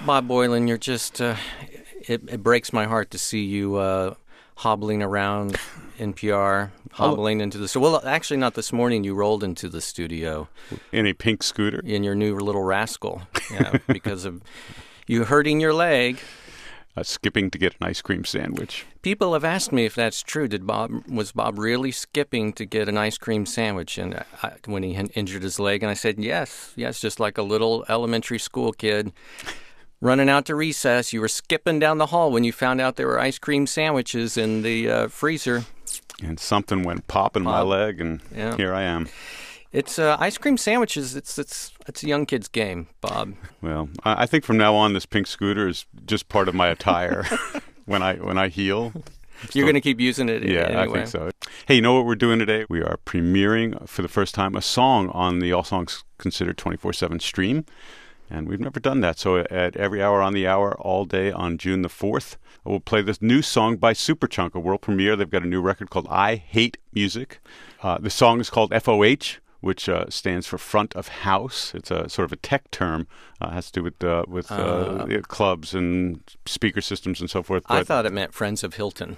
Bob Boylan, you're just, it breaks my heart to see you hobbling around NPR, hobbling into the studio. Well, actually not this morning. You rolled into the studio. In a pink scooter? In your new little Rascal, yeah, because of you hurting your leg. Skipping to get an ice cream sandwich. People have asked me if that's true. Was Bob really skipping to get an ice cream sandwich and when he injured his leg? And I said, yes, just like a little elementary school kid running out to recess. You were skipping down the hall when you found out there were ice cream sandwiches in the freezer. And something went pop in my leg, and here I am. It's ice cream sandwiches. It's a young kid's game, Bob. Well, I think from now on, this pink scooter is just part of my attire when I heal. You're going to keep using it anyway. I think so. Hey, you know what we're doing today? We are premiering for the first time a song on the All Songs Considered 24/7 stream. And we've never done that. So at every hour on the hour, all day on June the 4th, we'll play this new song by Superchunk, a world premiere. They've got a new record called I Hate Music. The song is called FOH, which stands for front of house. It's a sort of a tech term. Has to do with clubs and speaker systems and so forth. I thought it meant Friends of Hilton.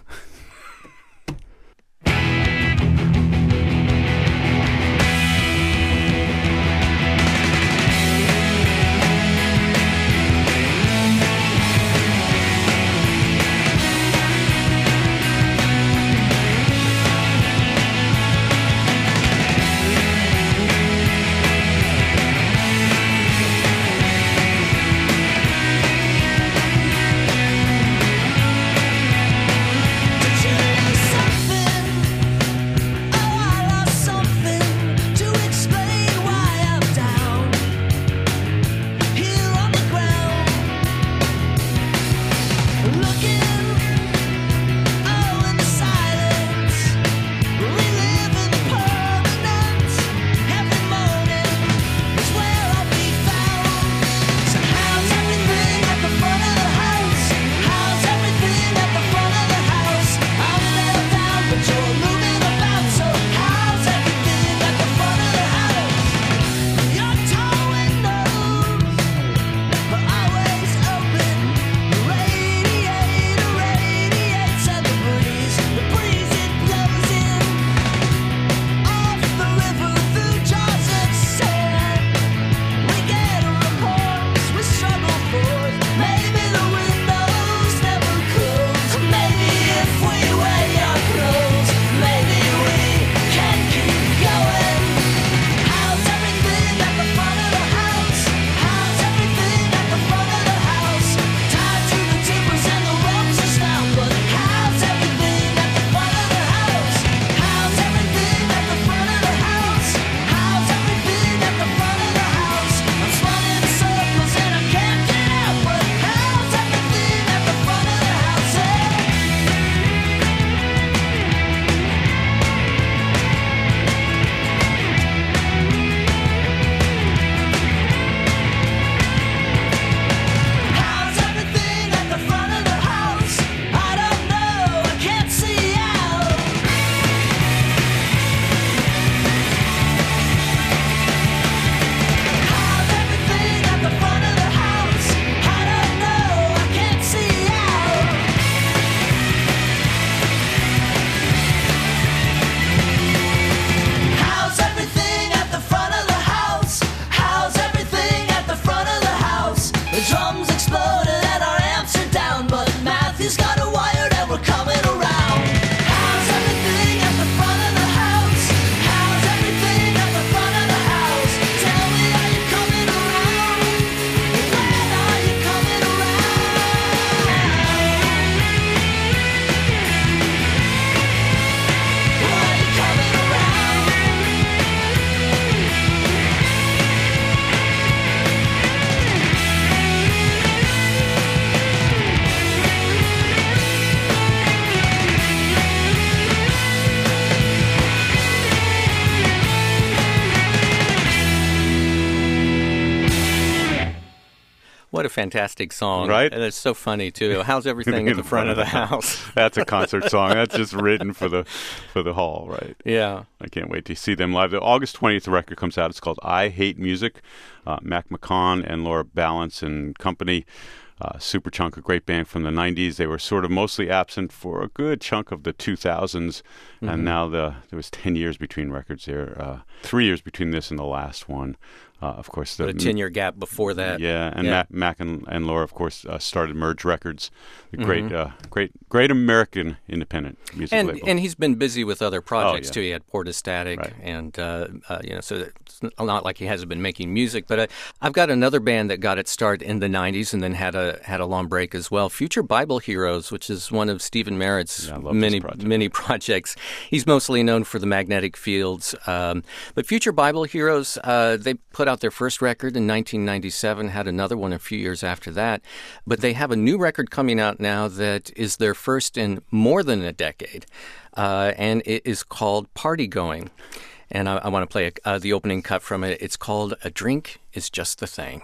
What a fantastic song. Right? And it's so funny, too. How's everything at the front of the house? That's a concert song. That's just written for the hall, right? Yeah. I can't wait to see them live. The August 20th record comes out. It's called I Hate Music. Mac McCaughan and Laura Balance and company. Superchunk, a great band from the 90s. They were sort of mostly absent for a good chunk of the 2000s, and now there was 10 years between records there. 3 years between this and the last one. Of course, the 10-year gap before that. Yeah, and Mac and Laura, of course, started Merge Records, the great American independent music label. And he's been busy with other projects too. He had Portastatic, right. And so it's not like he hasn't been making music. But I've got another band that got its start in the '90s and then had a long break as well. Future Bible Heroes, which is one of Stephen Merritt's many projects. He's mostly known for the Magnetic Fields, but Future Bible Heroes, they put out their first record in 1997, had another one a few years after that. But they have a new record coming out now that is their first in more than a decade, and it is called Party Going. And I want to play the opening cut from it. It's called A Drink Is Just the Thing.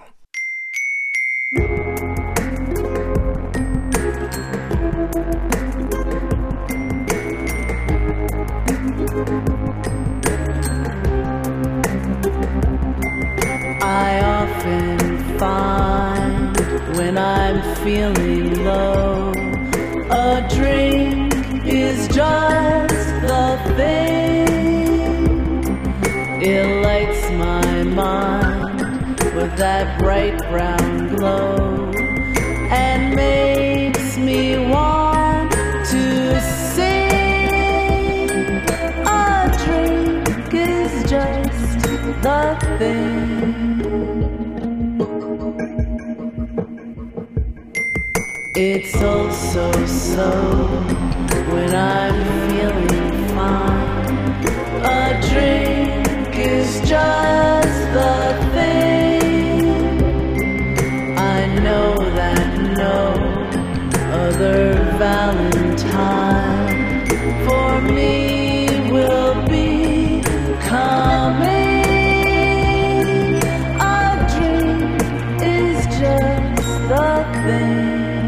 I often find when I'm feeling low, a drink is just the thing. It lights my mind with that bright brown glow and makes me want to sing. A drink is just the thing. It's also so when I'm feeling fine. A drink is just the thing. I know that no other Valentine for me will be coming. A drink is just the thing.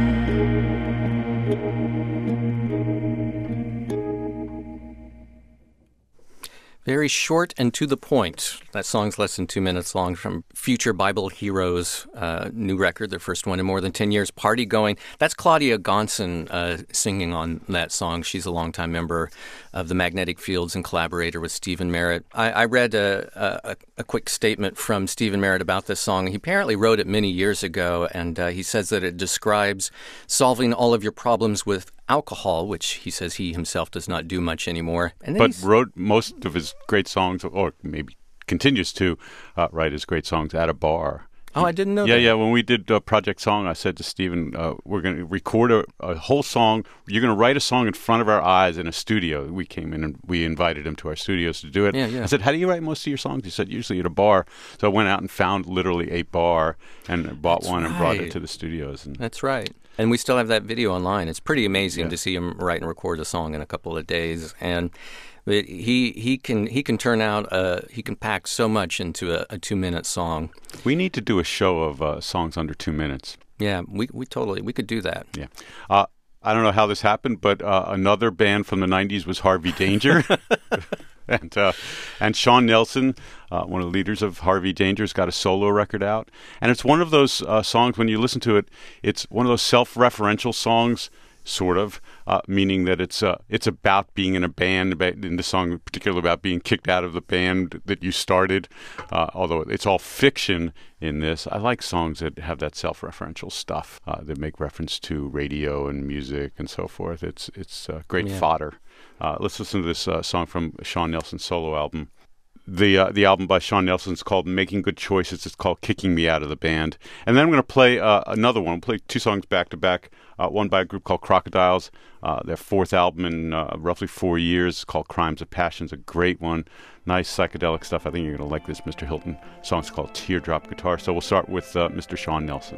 Very short and to the point. That song's less than 2 minutes long from Future Bible Heroes' new record, their first one in more than 10 years, Party Going. That's Claudia Gonson singing on that song. She's a longtime member of the Magnetic Fields and collaborator with Stephen Merritt. I read a quick statement from Stephen Merritt about this song. He apparently wrote it many years ago, and he says that it describes solving all of your problems with alcohol, which he says he himself does not do much anymore. And but wrote most of his great songs, or maybe continues to write his great songs at a bar. Oh, I didn't know that. Yeah. When we did Project Song, I said to Stephen, we're going to record a whole song. You're going to write a song in front of our eyes in a studio. We came in and we invited him to our studios to do it. Yeah. I said, how do you write most of your songs? He said, usually at a bar. So I went out and found literally a bar and bought one and brought it to the studios. And That's right. And we still have that video online. It's pretty amazing to see him write and record a song in a couple of days. And he can turn out he can pack so much into a 2-minute song. We need to do a show of songs under 2 minutes. Yeah, we could do that. Yeah. I don't know how this happened, but another band from the 90s was Harvey Danger. And Sean Nelson, one of the leaders of Harvey Danger, has got a solo record out. And it's one of those songs, when you listen to it, it's one of those self-referential songs, sort of, meaning that it's about being in a band, in the song particularly about being kicked out of the band that you started, although it's all fiction in this. I like songs that have that self-referential stuff, that make reference to radio and music and so forth. It's great fodder. Let's listen to this song from Sean Nelson's solo album. The album by Sean Nelson is called Making Good Choices. It's called Kicking Me Out of the Band. And then I'm going to play another one. I'll play 2 songs back to back. One by a group called Crocodiles. Their 4th album in roughly 4 years, called Crimes of Passion. It's a great one. Nice psychedelic stuff. I think you're going to like this Mr. Hilton song. It's called Teardrop Guitar. So we'll start with Mr. Sean Nelson.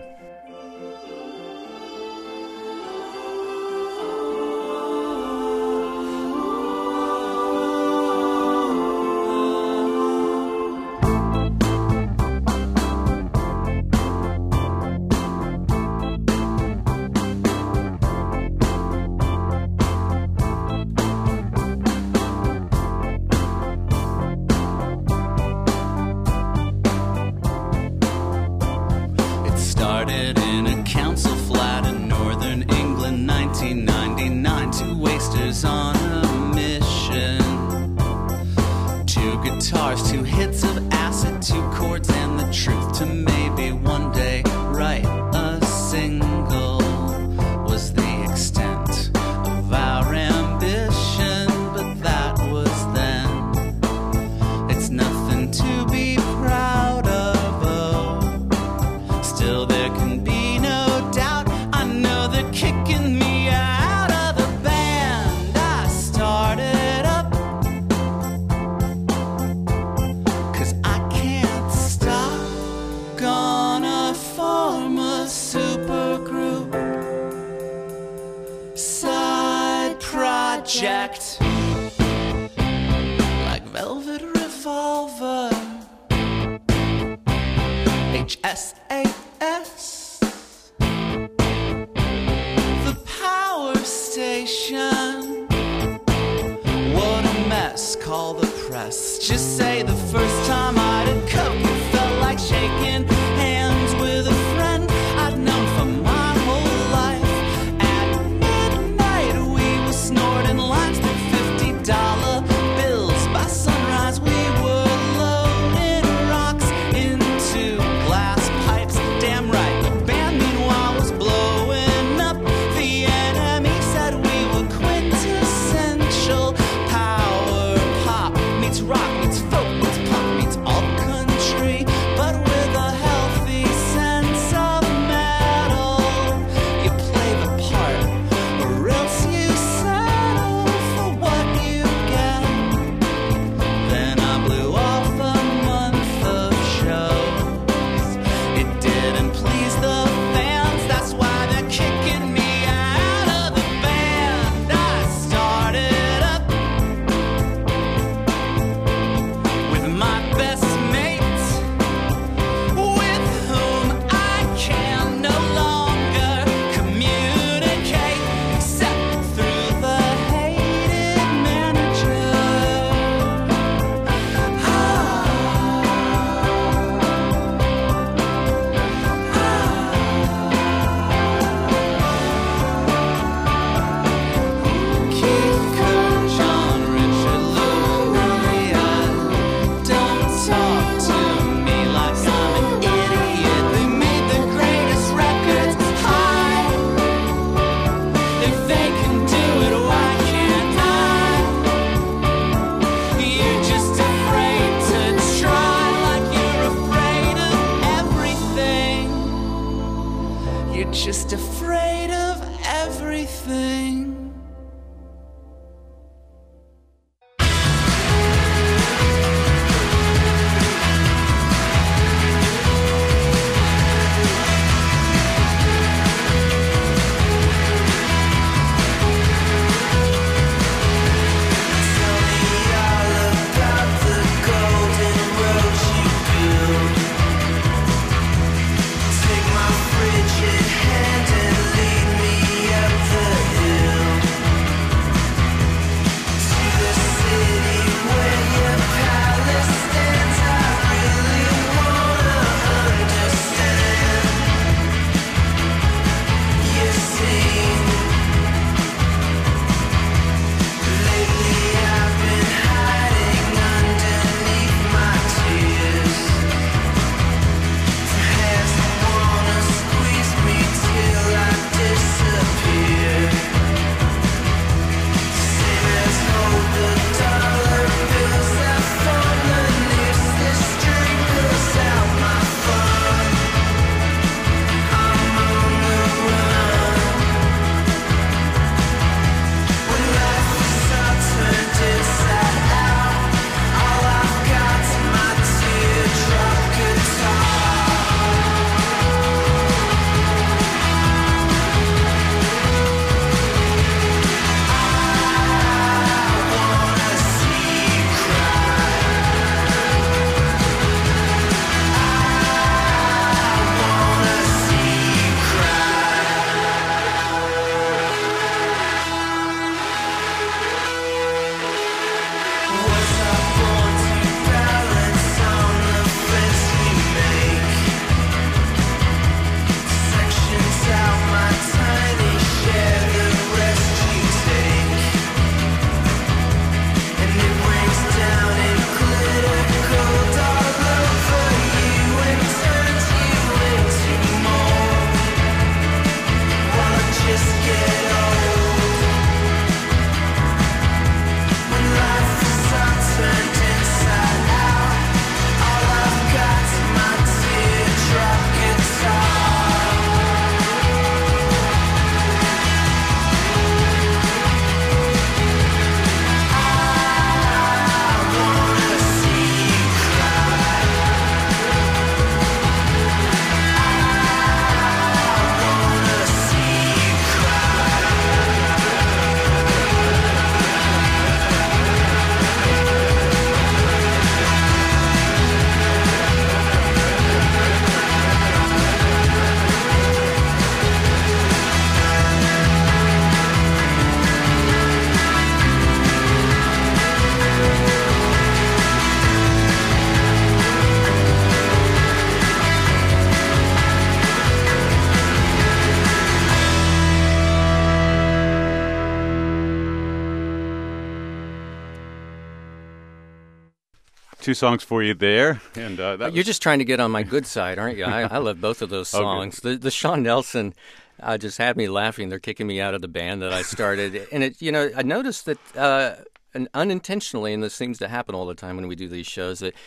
council flat in northern England, 1999. Two wasters on a mission. Two guitars, two hits of acid, two chords and the truth to maybe one day write a single was the extent of our ambition, but that was then. It's nothing to be proud of, oh. Still there can be no doubt, I know they're kicking me out of the band I started up, 'cause I can't stop. Gonna form a supergroup, side project, like Velvet Revolver, HSAS, the power station. What a mess, call the press. Just say the first time I did coke, it felt like shaking hands with a friend I'd known for my whole life. At midnight we were snorting lines through $50 bills. By sunrise we were loading rocks into glass pipes. Damn right, the band meanwhile was blowing up. The enemy said we were quintessential power pop meets rock meets folk meets punk meets alt country, but with a healthy sense of metal. You play the part, or else you settle for what you get. Then I blew off a month of shows. It didn't please the fans, that's why they're kicking me out of the band I started up with my best mate, with whom I can no longer communicate except through the hated manager. Keith Coon, John Richard, Lou Reed, don't talk to me like I'm an idiot. They made the greatest records high. If they can do it, why can't I? You're just afraid to try, like you're afraid of everything. You're just afraid of everything. Take my frigid hand and lead me up the hill. 2 songs for you there. And You're just trying to get on my good side, aren't you? I love both of those songs. The Sean Nelson just had me laughing. They're kicking me out of the band that I started. And, I noticed that and unintentionally, and this seems to happen all the time when we do these shows, that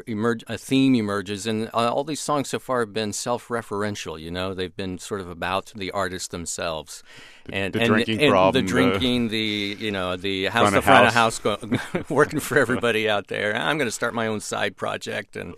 a theme emerges, and all these songs so far have been self-referential. They've been sort of about the artists themselves, the drinking problem, the drinking, the house, the front of house, working for everybody out there. I'm going to start my own side project, and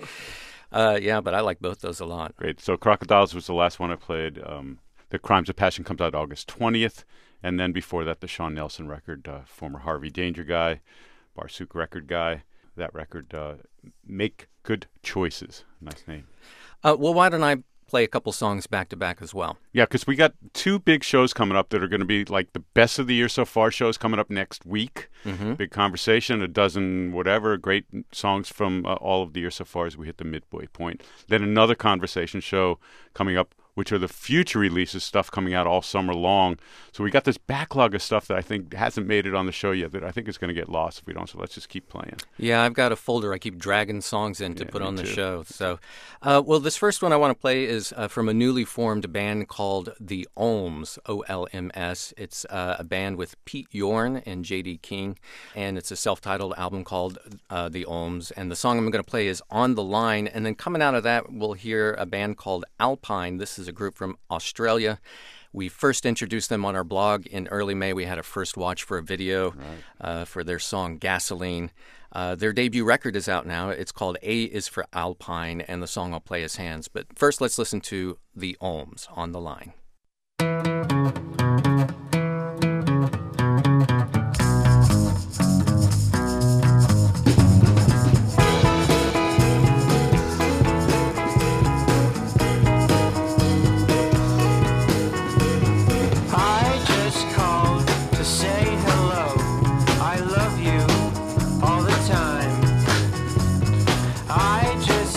but I like both those a lot. Great. So Crocodiles was the last one I played. The Crimes of Passion comes out August 20th. And then before that, the Sean Nelson record, former Harvey Danger guy, Barsuk record guy. That record, Make Good Choices. Nice name. Well, why don't I play a couple songs back-to-back as well? Yeah, because we got 2 big shows coming up that are going to be like the best of the year so far shows coming up next week. Mm-hmm. Big conversation, a dozen whatever, great songs from all of the year so far as we hit the midway point. Then another conversation show coming up, which are the future releases, stuff coming out all summer long. So we got this backlog of stuff that I think hasn't made it on the show yet that I think is going to get lost if we don't. So let's just keep playing. Yeah, I've got a folder I keep dragging songs in to put on the show. So, well, this first one I want to play is from a newly formed band called The Olms, O-L-M-S. It's a band with Pete Yorn and J.D. King, and it's a self-titled album called The Olms. And the song I'm going to play is On the Line. And then coming out of that, we'll hear a band called Alpine. This is a group from Australia. We first introduced them on our blog in early May. We had a first watch for a video for their song Gasoline. Their debut record is out now. It's called A is for Alpine, and the song I'll play is Hands. But first, let's listen to The Olms, On the Line.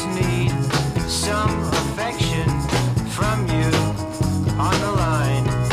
Some affection from you on the line.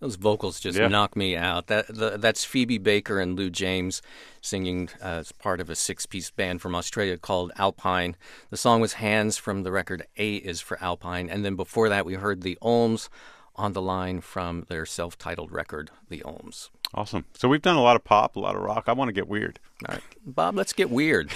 Those vocals just Yeah. knock me out. That's Phoebe Baker and Lou James singing as part of a six-piece band from Australia called Alpine. The song was Hands from the record A is for Alpine. And then before that, we heard the Olms on the line from their self-titled record, The Olms. Awesome. So we've done a lot of pop, a lot of rock. I want to get weird. All right, Bob, let's get weird.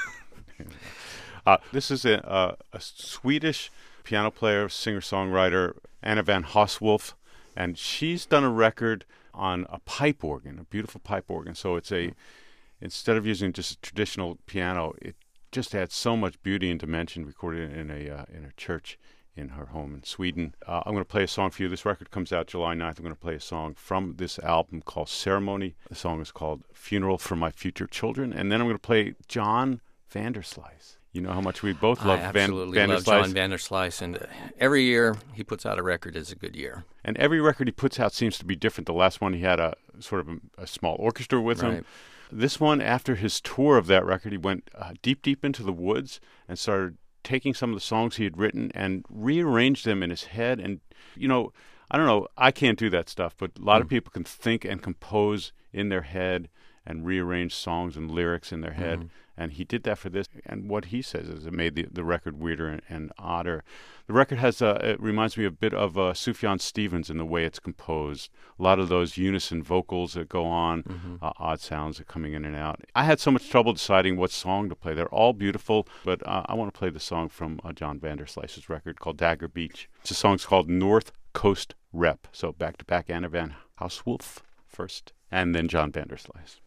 This is a Swedish piano player, singer-songwriter, Anna van Hoswolf, and she's done a record on a pipe organ, a beautiful pipe organ. So instead of using just a traditional piano, it just adds so much beauty and dimension. Recorded in a church in her home in Sweden. I'm going to play a song for you. This record comes out July 9th. I'm going to play a song from this album called Ceremony. The song is called Funeral for My Future Children. And then I'm going to play John Vanderslice. You know how much we both love I absolutely love John Vanderslice, and every year he puts out a record is a good year. And every record he puts out seems to be different. The last one he had a sort of a small orchestra with him. This one, after his tour of that record, he went deep into the woods and started taking some of the songs he had written and rearranged them in his head. And, you know, I don't know, I can't do that stuff, but a lot of people can think and compose in their head and rearrange songs and lyrics in their head. And he did that for this. And what he says is it made the record weirder and odder. The record has, it reminds me a bit of Sufjan Stevens in the way it's composed. A lot of those unison vocals that go on, odd sounds are coming in and out. I had so much trouble deciding what song to play. They're all beautiful, but I want to play the song from John Vanderslice's record called Dagger Beach. The song's called North Coast Rep. So back-to-back Anna van Hoswolf first, and then John Vanderslice.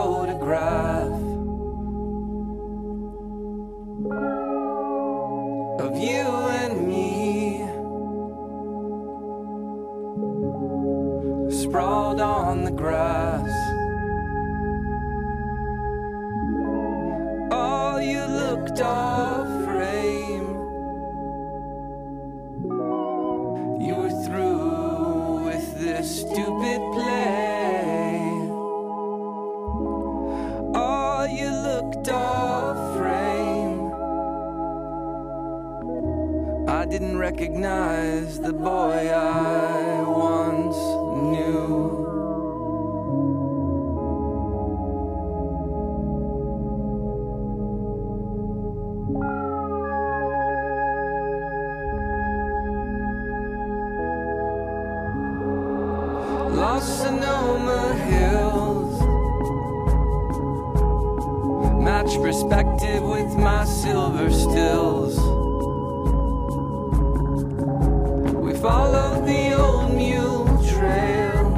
photograph of you and me, sprawled on the grass. Oh, you looked off frame. You were through with this stupid play. Oh, you looked off frame. I didn't recognize the boy I once knew. Los Sonoma Hills match perspective with my silver stills. We followed the old mule trail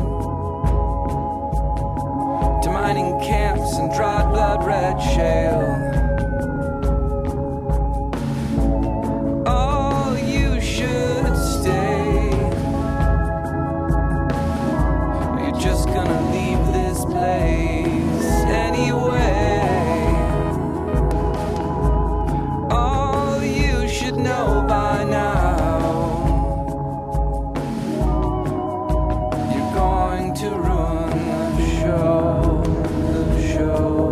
to mining camps and dried blood red shale. Oh, you should stay. Just gonna leave this place anyway. Oh, you should know by now. You're going to ruin the show, the show.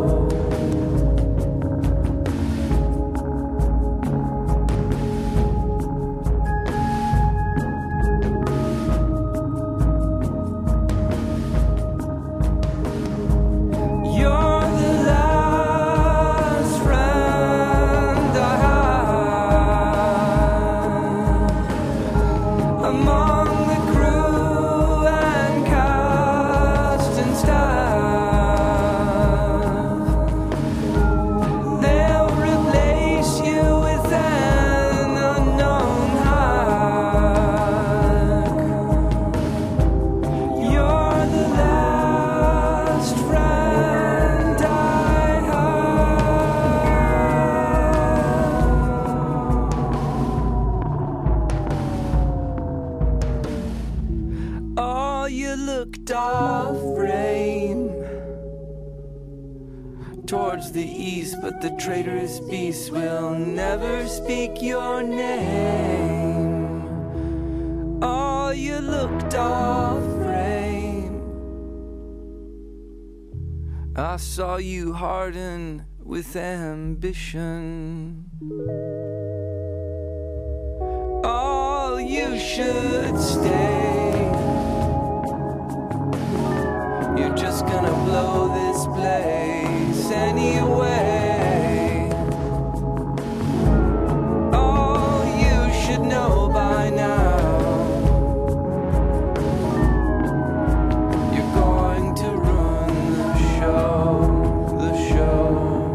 Towards the east, but the traitorous beast will never speak your name. Oh, you looked off frame. I saw you harden with ambition. Oh, you should stay. You're just gonna blow this place anyway. Oh, you should know by now. You're going to ruin the show, the show.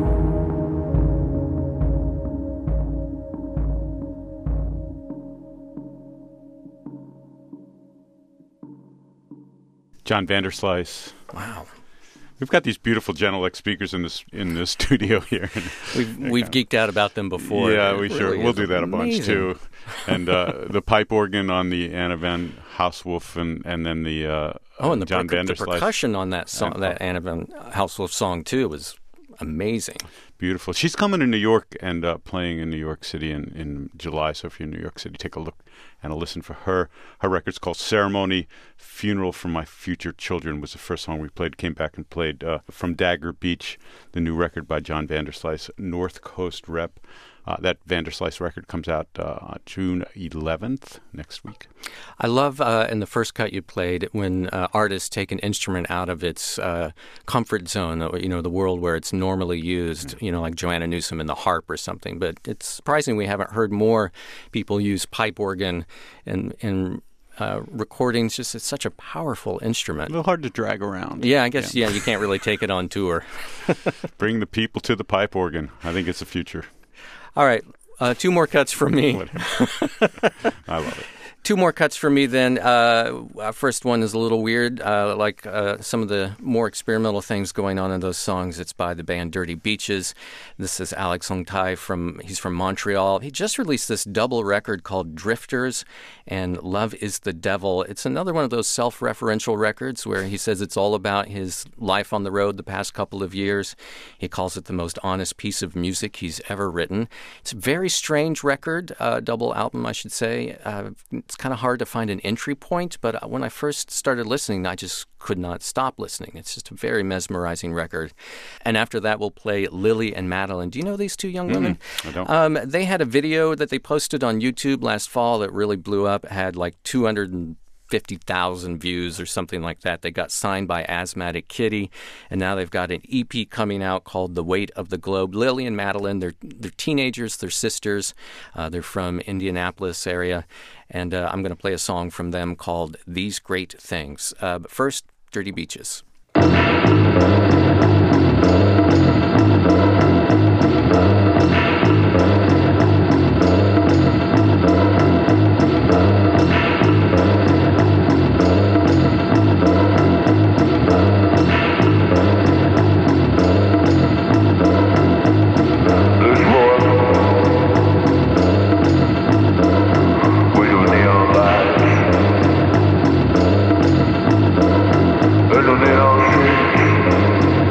John Vanderslice. Wow. We've got these beautiful Genelec speakers in the studio here. We've geeked out about them before. Yeah, It we sure really we'll is do that a bunch amazing. too. And the pipe organ on the Anna Van Housewolf, and then the and the, John the Vanderslice. percussion on that song, that Anna Van Housewolf song too, was amazing. Beautiful. She's coming to New York and playing in New York City in July. So if you're in New York City, take a look and a listen for her. Her record's called Ceremony. Funeral for My Future Children was the first song we played. Came back and played From Dagger Beach, the new record by John Vanderslice, North Coast rep. That Vanderslice record comes out June 11th, next week. I love in the first cut you played when artists take an instrument out of its comfort zone, the world where it's normally used, like Joanna Newsom and the harp or something. But it's surprising we haven't heard more people use pipe organ in recordings. Just it's such a powerful instrument. A little hard to drag around. Yeah, I guess, you can't really take it on tour. Bring the people to the pipe organ. I think it's the future. All right, 2 more cuts from me. I love it. Two more cuts for me then. First one is a little weird, like some of the more experimental things going on in those songs. It's by the band Dirty Beaches. This is Alex Hong-tai he's from Montreal. He just released this double record called Drifters and Love is the Devil. It's another one of those self-referential records where he says it's all about his life on the road the past couple of years. He calls it the most honest piece of music he's ever written. It's a very strange record, double album, I should say. It's kind of hard to find an entry point, but when I first started listening, I just could not stop listening. It's just a very mesmerizing record. And after that, we'll play Lily and Madeline. Do you know these two young women? I don't. They had a video that they posted on YouTube last fall that really blew up. It had like 250,000 views or something like that. They got signed by Asthmatic Kitty, and now they've got an EP coming out called The Weight of the Globe. Lily and Madeline, they're teenagers, they're sisters. They're from Indianapolis area, and I'm going to play a song from them called These Great Things. But first, Dirty Beaches. Little neon streets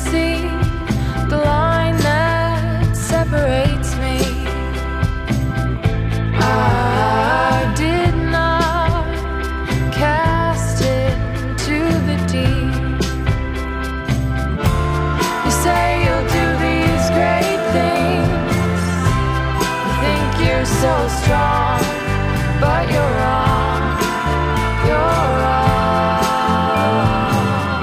see the line that separates me. I did not cast it to the deep. You say you'll do these great things. You think you're so strong, but you're wrong. You're wrong.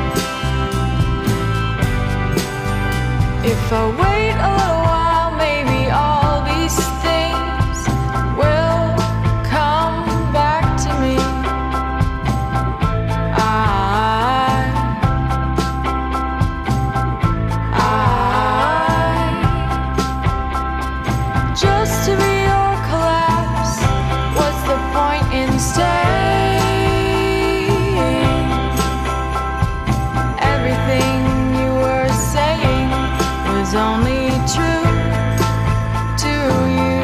If I wait a little while, maybe all these things will come back to me. Just to be your collapse, what's the point in staying? Everything you were saying was only true to you.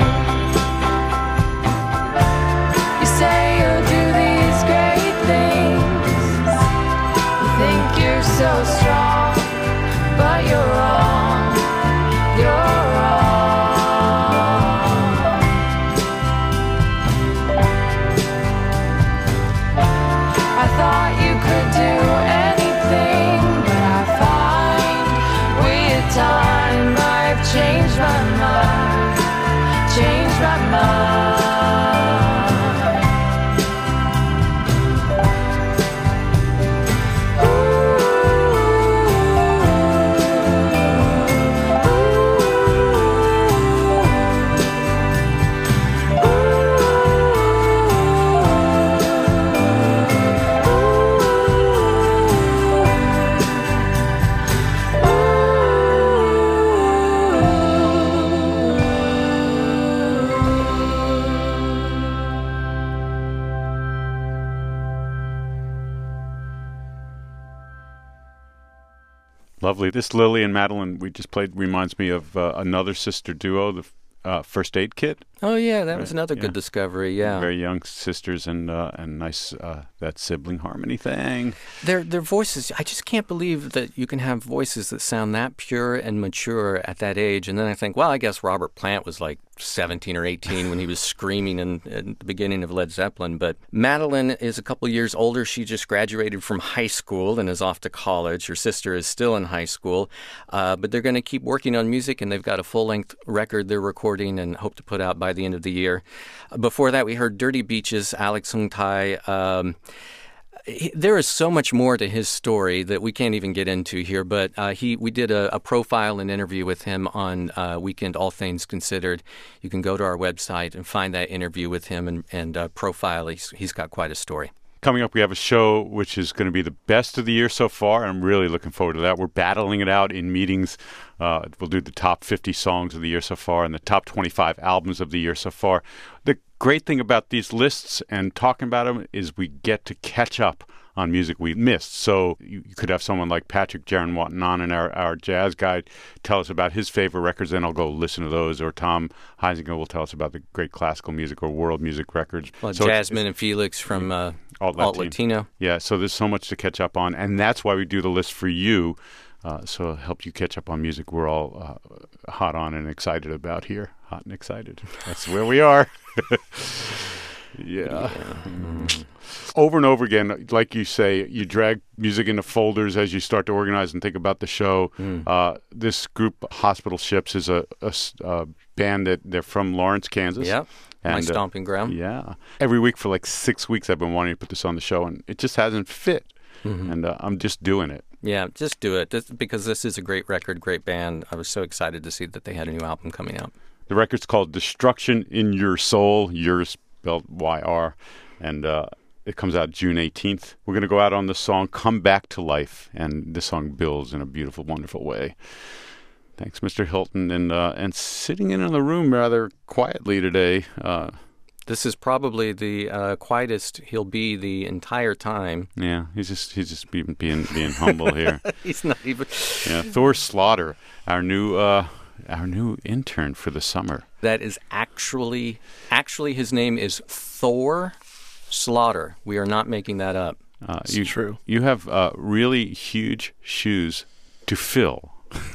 You say you'll do these great things. You think you're so strong, but you're wrong. You're wrong. I thought you could do anything, but I find with time I've changed my mind, changed my mind. Lovely. This Lily and Madeline we just played reminds me of another sister duo, the First Aid Kit. Oh, yeah, that was another Yeah. good discovery, yeah. Very young sisters and nice that sibling harmony thing. Their voices, I just can't believe that you can have voices that sound that pure and mature at that age. And then I think, well, I guess Robert Plant was like 17 or 18 when he was screaming in the beginning of Led Zeppelin. But Madeline is a couple years older. She just graduated from high school and is off to college. Her sister is still in high school. But they're going to keep working on music, and they've got a full-length record they're recording and hope to put out by the end of the year. Before that, we heard Dirty Beaches, Alex Hung Tai. There is so much more to his story that we can't even get into here, but we did a profile and interview with him on Weekend All Things Considered. You can go to our website and find that interview with him and profile. He's got quite a story. Coming up, we have a show which is going to be the best of the year so far. I'm really looking forward to that. We're battling it out in meetings. We'll do the top 50 songs of the year so far and the top 25 albums of the year so far. The great thing about these lists and talking about them is we get to catch up on music we missed. So you could have someone like Patrick Jaron Watanabe, our jazz guy, tell us about his favorite records, then I'll go listen to those. Or Tom Heisinger will tell us about the great classical music or world music records. Well, so Jasmine and Felix from Alt Latino. Yeah, so there's so much to catch up on, and that's why we do the list for you. So it'll help you catch up on music we're all hot on and excited about here. Hot and excited. That's where we are. Yeah. Over and over again, like you say, you drag music into folders as you start to organize and think about the show. This group, Hospital Ships, is a band that they're from Lawrence, Kansas. Yep. My stomping ground. Yeah. Every week for like 6 weeks I've been wanting to put this on the show, and it just hasn't fit. And I'm just doing it. Yeah, just do it. Because this is a great record, great band. I was so excited to see that they had a new album coming out. The record's called Destruction in Your Soul, yours spelled Y-R, and it comes out June 18th. We're going to go out on the song Come Back to Life, and this song builds in a beautiful, wonderful way. Thanks, Mr. Hilton, and sitting in the room rather quietly today. This is probably the quietest he'll be the entire time. Yeah, he's just being humble here. He's not even. Yeah, Thor Slaughter, our new intern for the summer. That is actually his name is Thor Slaughter. We are not making that up. It's true. You have really huge shoes to fill.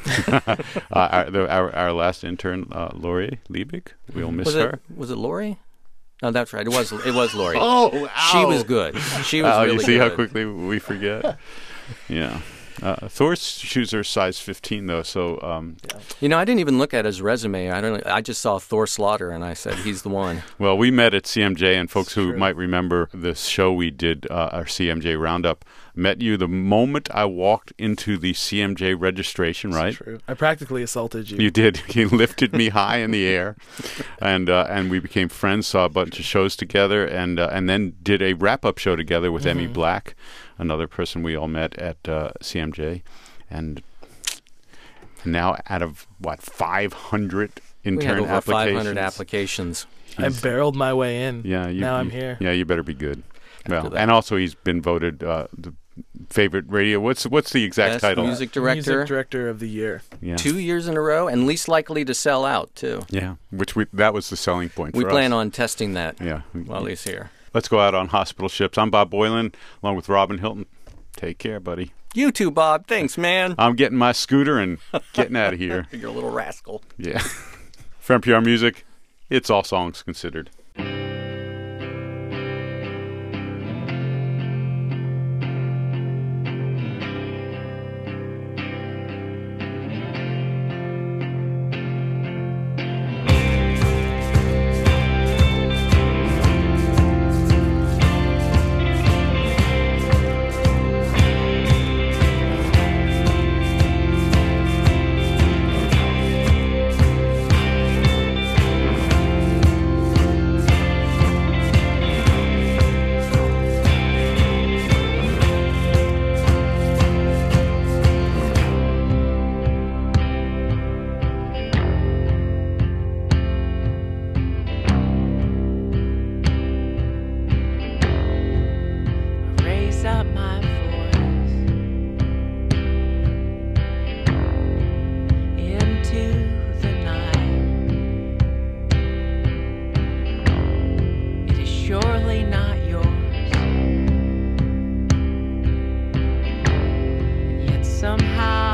Our last intern, Lori Liebig. We'll miss her. Was it Lori? No, that's right. It was Lori. Oh, she was good. She was really you see good. how quickly we forget? Yeah. Thor's shoes are size 15, though, so... I didn't even look at his resume. I just saw Thor Slaughter, and I said, he's the one. Well, we met at CMJ, and folks who might remember this show we did, our CMJ Roundup, met you the moment I walked into the CMJ registration, right? That's true. I practically assaulted you. You did. You lifted me high in the air, and we became friends, saw a bunch of shows together, and then did a wrap-up show together with Emmy Black, another person we all met at CMJ. And now out of, 500 intern we had over applications? 500 applications. I barreled my way in. Yeah, now I'm here. Yeah, you better be good. Well, that. and also he's been voted the favorite radio. What's the exact Best title? music director. Music director of the year. Yeah. 2 years in a row, and least likely to sell out, too. Yeah, that was the selling point We for plan us. on testing that Yeah. while he's here. Let's go out on hospital ships. I'm Bob Boylan, along with Robin Hilton. Take care, buddy. You too, Bob. Thanks, man. I'm getting my scooter and getting out of here. You're a little rascal. Yeah. For NPR Music, it's All Songs Considered. Raise up my voice into the night. It is surely not yours, and yet somehow